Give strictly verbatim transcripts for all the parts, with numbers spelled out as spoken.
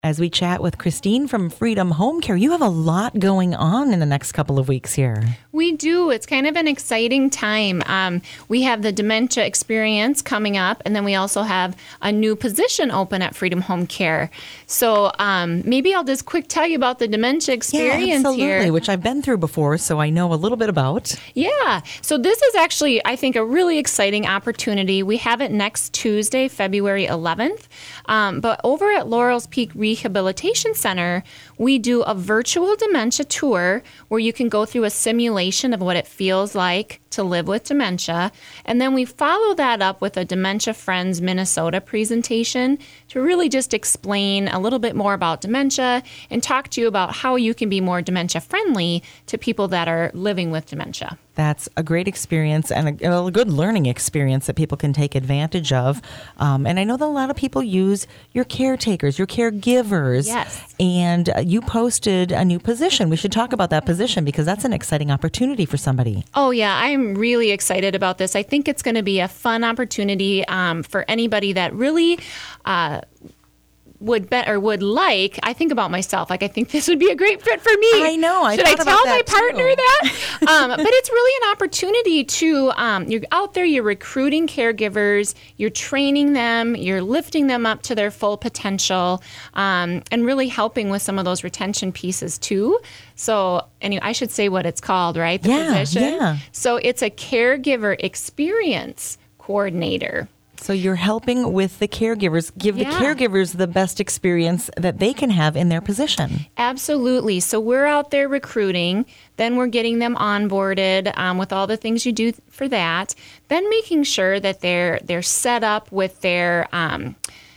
As we chat with Christine from Freedom Home Care, you have a lot going on in the next couple of weeks here. We do. It's kind of an exciting time. Um, we have the dementia experience coming up, and then we also have a new position open at Freedom Home Care. So um, maybe I'll just quick tell you about the dementia experience yeah, absolutely, here. which I've been through before, so I know a little bit about. Yeah. So this is actually, I think, a really exciting opportunity. We have it next Tuesday, February eleventh. Um, but over at Laurel's Peak Rehabilitation Center, we do a virtual dementia tour where you can go through a simulation of what it feels like to live with dementia. And then we follow that up with a Dementia Friends Minnesota presentation to really just explain a little bit more about dementia and talk to you about how you can be more dementia friendly to people that are living with dementia. That's a great experience and a, a good learning experience that people can take advantage of. Um, and I know that a lot of people use your caretakers, your caregivers. Yes. And uh, you posted a new position. We should talk about that position because that's an exciting opportunity for somebody. Oh, yeah. I'm really excited about this. I think it's going to be a fun opportunity um, for anybody that really uh, would bet or would like. I think about myself. Like, I think this would be a great fit for me. I know. I Should thought I about tell my that partner too. that? um, but it's really an opportunity to, um, you're out there, you're recruiting caregivers, you're training them, you're lifting them up to their full potential, um, and really helping with some of those retention pieces too. So, anyway, I should say what it's called, right? The Yeah, position. yeah. So it's a caregiver experience coordinator. So you're helping with the caregivers, give Yeah. the caregivers the best experience that they can have in their position. Absolutely. So we're out there recruiting, then we're getting them onboarded um, with all the things you do for that, then making sure that they're they're set up with their um,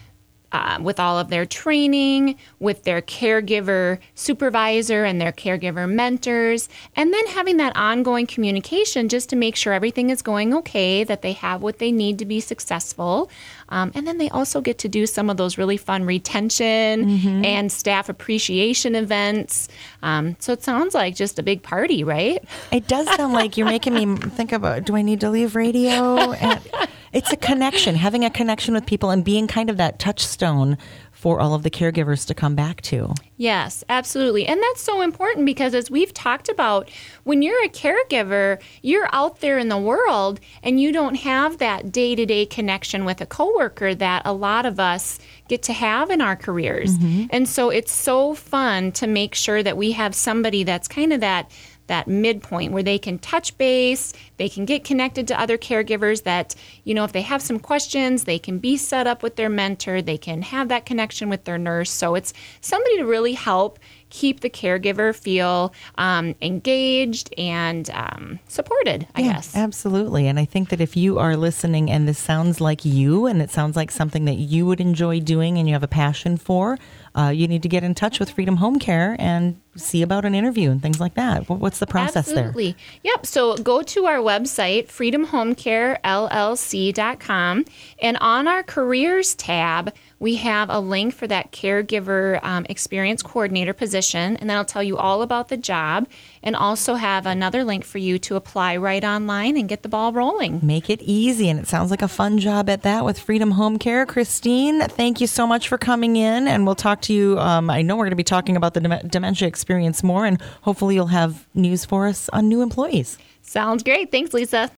uh, with all of their training, with their caregiver supervisor and their caregiver mentors, and then having that ongoing communication just to make sure everything is going okay, that they have what they need to be successful. Um, and then they also get to do some of those really fun retention mm-hmm. and staff appreciation events. Um, so it sounds like just a big party, right? It does sound like you're making me think about, do I need to leave radio? And it's a connection, having a connection with people and being kind of that touchstone for all of the caregivers to come back to. Yes, absolutely. And that's so important because as we've talked about, when you're a caregiver, you're out there in the world and you don't have that day-to-day connection with a coworker that a lot of us get to have in our careers. Mm-hmm. And so it's so fun to make sure that we have somebody that's kind of that that midpoint where they can touch base, they can get connected to other caregivers that, you know, if they have some questions, they can be set up with their mentor, they can have that connection with their nurse. So it's somebody to really help keep the caregiver feel um, engaged and um, supported, I yeah, guess. Absolutely. And I think that if you are listening and this sounds like you and it sounds like something that you would enjoy doing and you have a passion for, uh, you need to get in touch with Freedom Home Care and see about an interview and things like that. What's the process Absolutely. there? Absolutely. Yep. So go to our website, freedom home care l l c dot com, and on our careers tab, we have a link for that caregiver um, experience coordinator position, and that'll tell you all about the job, and also have another link for you to apply right online and get the ball rolling. Make it easy, and it sounds like a fun job at that with Freedom Home Care. Christine, thank you so much for coming in, and we'll talk to you. Um, I know we're going to be talking about the dem- dementia experience more, and hopefully you'll have news for us on new employees. Sounds great. Thanks, Lisa.